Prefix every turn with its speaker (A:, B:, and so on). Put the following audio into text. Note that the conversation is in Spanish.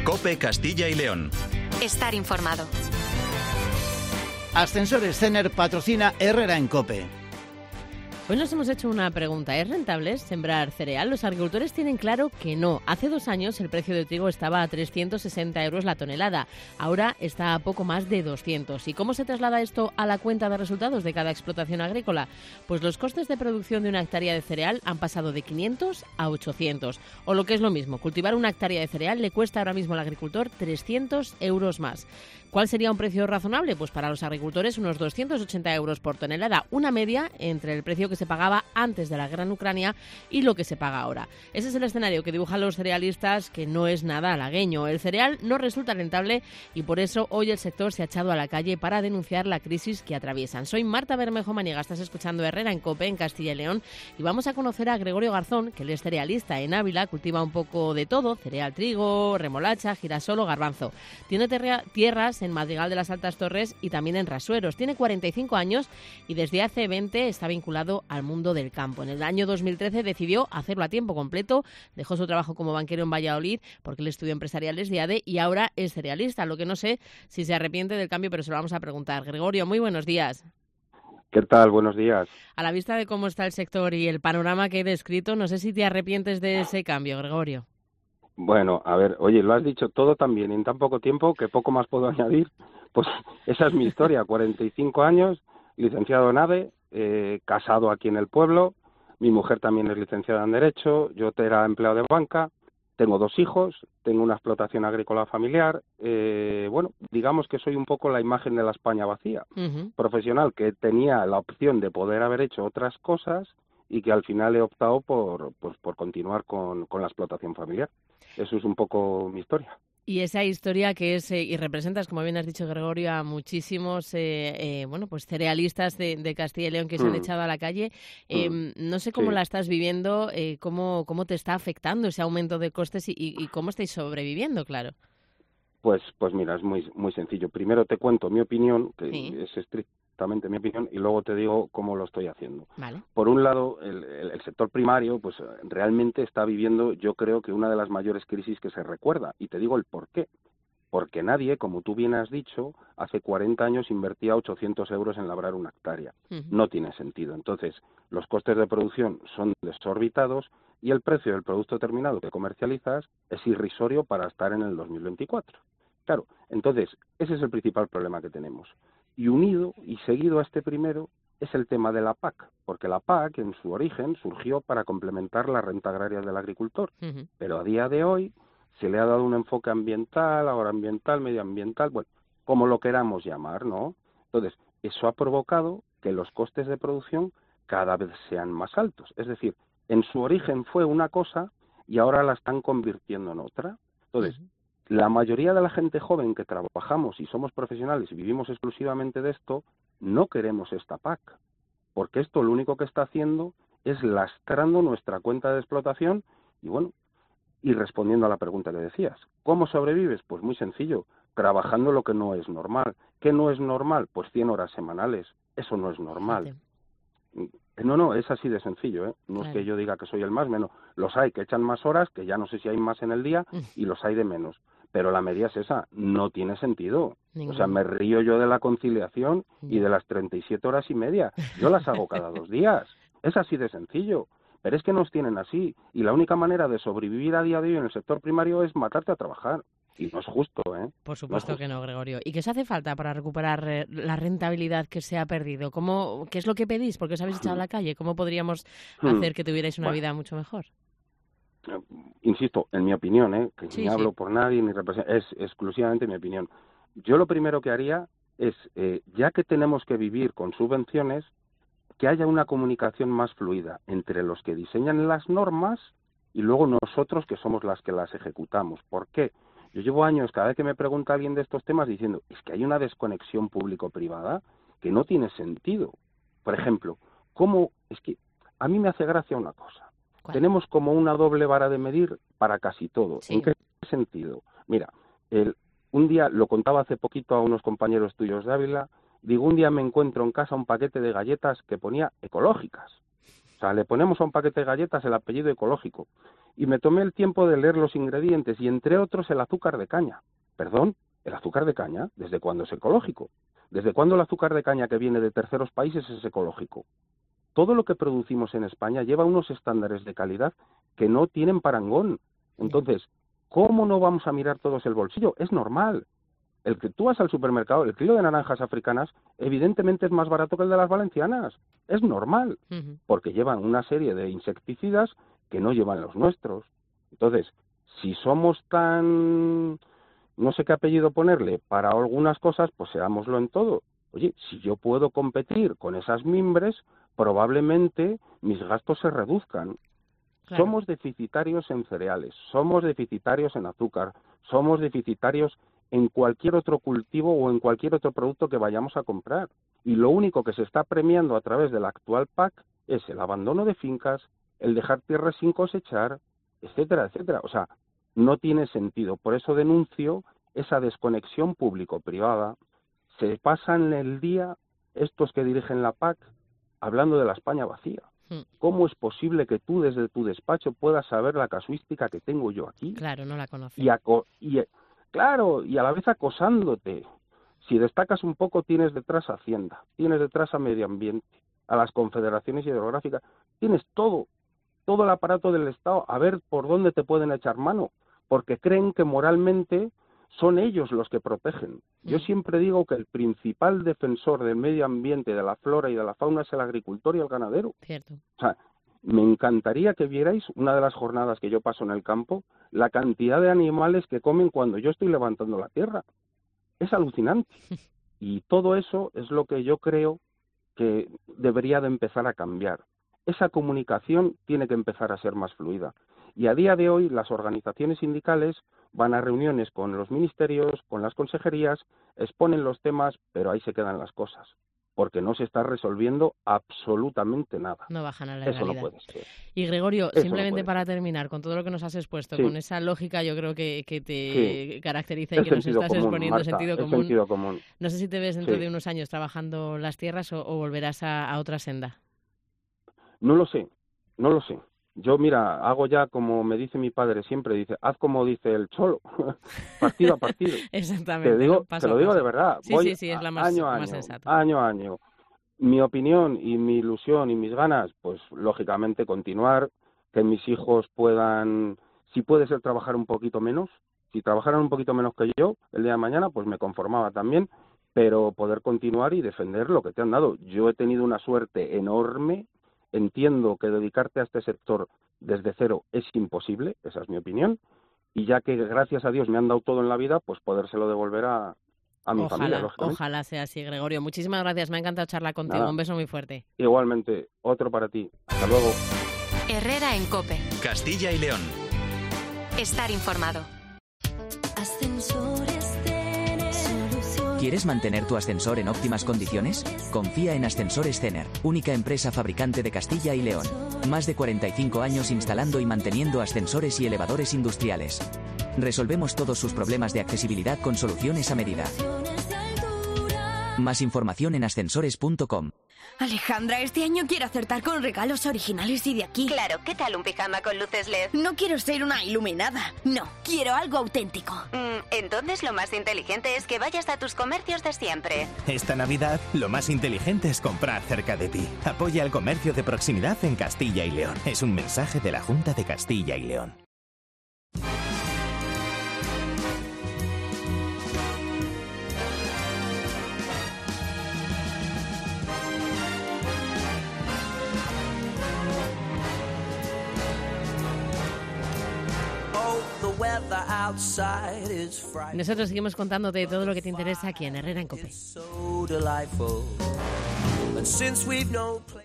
A: COPE Castilla y León.
B: Estar informado.
C: Ascensores Cener patrocina Herrera en COPE.
D: Hoy nos hemos hecho una pregunta. ¿Es rentable sembrar cereal? Los agricultores tienen claro que no. Hace 2 años el precio de trigo estaba a 360 euros la tonelada. Ahora está a poco más de 200. ¿Y cómo se traslada esto a la cuenta de resultados de cada explotación agrícola? Pues los costes de producción de una hectárea de cereal han pasado de 500 a 800. O lo que es lo mismo, cultivar una hectárea de cereal le cuesta ahora mismo al agricultor 300 euros más. ¿Cuál sería un precio razonable? Pues para los agricultores unos 280 euros por tonelada, una media entre el precio que se pagaba antes de la guerra en Ucrania y lo que se paga ahora. Ese es el escenario que dibujan los cerealistas, que no es nada halagüeño. El cereal no resulta rentable y por eso hoy el sector se ha echado a la calle para denunciar la crisis que atraviesan. Soy Marta Bermejo Maniega, estás escuchando Herrera en COPE, en Castilla y León, y vamos a conocer a Gregorio Garzón, que él es cerealista en Ávila, cultiva un poco de todo, cereal, trigo, remolacha, girasol o garbanzo. Tiene tierras en Madrigal de las Altas Torres y también en Rasueros. Tiene 45 años y desde hace 20 está vinculado al mundo del campo. En el año 2013 decidió hacerlo a tiempo completo, dejó su trabajo como banquero en Valladolid porque él estudió empresariales de ADE y ahora es cerealista. Lo que no sé si se arrepiente del cambio, pero se lo vamos a preguntar. Gregorio, muy buenos días.
E: ¿Qué tal? Buenos días.
D: A la vista de cómo está el sector y el panorama que he descrito, no sé si te arrepientes de ese cambio, Gregorio.
E: Bueno, a ver, oye, lo has dicho todo tan bien en tan poco tiempo que poco más puedo añadir. Pues esa es mi historia, 45 años, licenciado en ADE, casado aquí en el pueblo, mi mujer también es licenciada en Derecho, yo era empleado de banca, tengo 2 hijos, tengo una explotación agrícola familiar, bueno, digamos que soy un poco la imagen de la España vacía, profesional, que tenía la opción de poder haber hecho otras cosas y que al final he optado por continuar con la explotación familiar. Eso es un poco mi historia.
D: Y esa historia que es, y representas, como bien has dicho, Gregorio, a muchísimos bueno, pues cerealistas de Castilla y León que se han echado a la calle. No sé cómo la estás viviendo, cómo te está afectando ese aumento de costes y cómo estáis sobreviviendo, claro.
E: Pues mira, es muy sencillo. Primero te cuento mi opinión, que es estrictamente mi opinión, y luego te digo cómo lo estoy haciendo.
D: Vale.
E: Por un lado, el sector primario pues realmente está viviendo, yo creo que una de las mayores crisis que se recuerda, y te digo el por qué. Porque nadie, como tú bien has dicho, hace 40 años invertía 800 euros en labrar una hectárea. No tiene sentido. Entonces, los costes de producción son desorbitados y el precio del producto terminado que comercializas es irrisorio para estar en el 2024. Claro, entonces, ese es el principal problema que tenemos. Y unido y seguido a este primero es el tema de la PAC, porque la PAC en su origen surgió para complementar la renta agraria del agricultor, pero a día de hoy se le ha dado un enfoque ambiental, agroambiental, medioambiental, bueno, como lo queramos llamar, ¿no? Entonces, eso ha provocado que los costes de producción cada vez sean más altos, es decir, en su origen fue una cosa y ahora la están convirtiendo en otra. Entonces, la mayoría de la gente joven que trabajamos y somos profesionales y vivimos exclusivamente de esto, no queremos esta PAC, porque esto lo único que está haciendo es lastrando nuestra cuenta de explotación y bueno, y respondiendo a la pregunta que decías, ¿cómo sobrevives? Pues muy sencillo, trabajando lo que no es normal. ¿Qué no es normal? Pues 100 horas semanales, eso no es normal. No, es así de sencillo, ¿eh? No es que yo diga que soy el más, menos. Los hay que echan más horas, que ya no sé si hay más en el día, y los hay de menos. Pero la media es esa, no tiene sentido. O sea, me río yo de la conciliación y de las 37 horas y media. Yo las hago cada 2 días. Es así de sencillo. Pero es que nos tienen así. Y la única manera de sobrevivir a día de hoy en el sector primario es matarte a trabajar. Y no es justo, ¿eh?
D: Por supuesto que no, Gregorio. ¿Y qué os hace falta para recuperar la rentabilidad que se ha perdido? ¿Qué es lo que pedís? ¿Por qué os habéis echado a la calle? ¿Cómo podríamos hacer que tuvierais una vida mucho mejor?
E: Insisto, en mi opinión, que ni hablo por nadie, ni es exclusivamente mi opinión. Yo lo primero que haría es, ya que tenemos que vivir con subvenciones, que haya una comunicación más fluida entre los que diseñan las normas y luego nosotros que somos las que las ejecutamos. ¿Por qué? Yo llevo años, cada vez que me pregunta alguien de estos temas, diciendo, es que hay una desconexión público-privada que no tiene sentido. Por ejemplo, ¿cómo? Es que a mí me hace gracia una cosa. ¿Cuál? Tenemos como una doble vara de medir para casi todo. Sí. ¿En qué sentido? Mira, un día, lo contaba hace poquito a unos compañeros tuyos de Ávila, digo, un día me encuentro en casa un paquete de galletas que ponía ecológicas. O sea, le ponemos a un paquete de galletas el apellido ecológico. Y me tomé el tiempo de leer los ingredientes y entre otros el azúcar de caña. Perdón, ¿el azúcar de caña? ¿Desde cuándo es ecológico? ¿Desde cuándo el azúcar de caña que viene de terceros países es ecológico? Todo lo que producimos en España lleva unos estándares de calidad que no tienen parangón. Entonces, ¿cómo no vamos a mirar todos el bolsillo? Es normal. El que tú vas al supermercado, el kilo de naranjas africanas, evidentemente es más barato que el de las valencianas. Es normal, porque llevan una serie de insecticidas que no llevan los nuestros. Entonces, si somos tan, no sé qué apellido ponerle, para algunas cosas, pues seámoslo en todo. Oye, si yo puedo competir con esas mimbres, probablemente mis gastos se reduzcan. Claro. Somos deficitarios en cereales, somos deficitarios en azúcar, somos deficitarios en cualquier otro cultivo o en cualquier otro producto que vayamos a comprar. Y lo único que se está premiando a través de la actual PAC es el abandono de fincas, el dejar tierras sin cosechar, etcétera, etcétera. O sea, no tiene sentido. Por eso denuncio esa desconexión público-privada. Se pasan el día estos que dirigen la PAC hablando de la España vacía. ¿Cómo es posible que tú desde tu despacho puedas saber la casuística que tengo yo aquí?
D: Claro, no la conoces.
E: Claro, y a la vez acosándote. Si destacas un poco, tienes detrás a Hacienda, tienes detrás a Medio Ambiente, a las confederaciones hidrográficas, tienes todo el aparato del Estado, a ver por dónde te pueden echar mano, porque creen que moralmente son ellos los que protegen. Yo siempre digo que el principal defensor del medio ambiente, de la flora y de la fauna es el agricultor y el ganadero.
D: Cierto.
E: O sea, me encantaría que vierais, una de las jornadas que yo paso en el campo, la cantidad de animales que comen cuando yo estoy levantando la tierra. Es alucinante. Y todo eso es lo que yo creo que debería de empezar a cambiar. Esa comunicación tiene que empezar a ser más fluida. Y a día de hoy las organizaciones sindicales van a reuniones con los ministerios, con las consejerías, exponen los temas, pero ahí se quedan las cosas. Porque no se está resolviendo absolutamente nada.
D: No bajan a la
E: realidad.
D: Eso
E: no puede ser.
D: Y Gregorio, simplemente para terminar, con todo lo que nos has expuesto, con esa lógica yo creo que te caracteriza y que nos estás exponiendo,
E: Marta,
D: sentido común.
E: común.
D: No sé si te ves dentro de unos años trabajando las tierras o volverás a otra senda.
E: No lo sé. Yo, mira, hago ya como me dice mi padre siempre, dice, haz como dice el cholo, partido a partido.
D: Exactamente.
E: Te lo digo de verdad.
D: Sí, es la más sensata.
E: Año a año. Mi opinión y mi ilusión y mis ganas, pues lógicamente continuar, que mis hijos puedan, si puede ser trabajar un poquito menos, si trabajaran un poquito menos que yo el día de mañana, pues me conformaba también, pero poder continuar y defender lo que te han dado. Yo he tenido una suerte enorme. Entiendo que dedicarte a este sector desde cero es imposible, esa es mi opinión, y ya que gracias a Dios me han dado todo en la vida, pues podérselo devolver a mi familia, lógicamente.
D: Ojalá sea así, Gregorio. Muchísimas gracias, me ha encantado charlar contigo. Nada. Un beso muy fuerte.
E: Igualmente, otro para ti. Hasta luego.
A: Herrera en COPE.
B: Castilla y León.
A: Estar informado.
B: ¿Quieres mantener tu ascensor en óptimas condiciones? Confía en Ascensores Cener, única empresa fabricante de Castilla y León. Más de 45 años instalando y manteniendo ascensores y elevadores industriales. Resolvemos todos sus problemas de accesibilidad con soluciones a medida. Más información en ascensores.com.
F: Alejandra, este año quiero acertar con regalos originales y de aquí.
A: Claro, ¿qué tal un pijama con luces LED?
F: No quiero ser una iluminada. No, quiero algo auténtico.
A: Entonces lo más inteligente es que vayas a tus comercios de siempre.
G: Esta Navidad, lo más inteligente es comprar cerca de ti. Apoya el comercio de proximidad en Castilla y León. Es un mensaje de la Junta de Castilla y León.
D: Nosotros seguimos contándote todo lo que te interesa aquí en Herrera en COPE.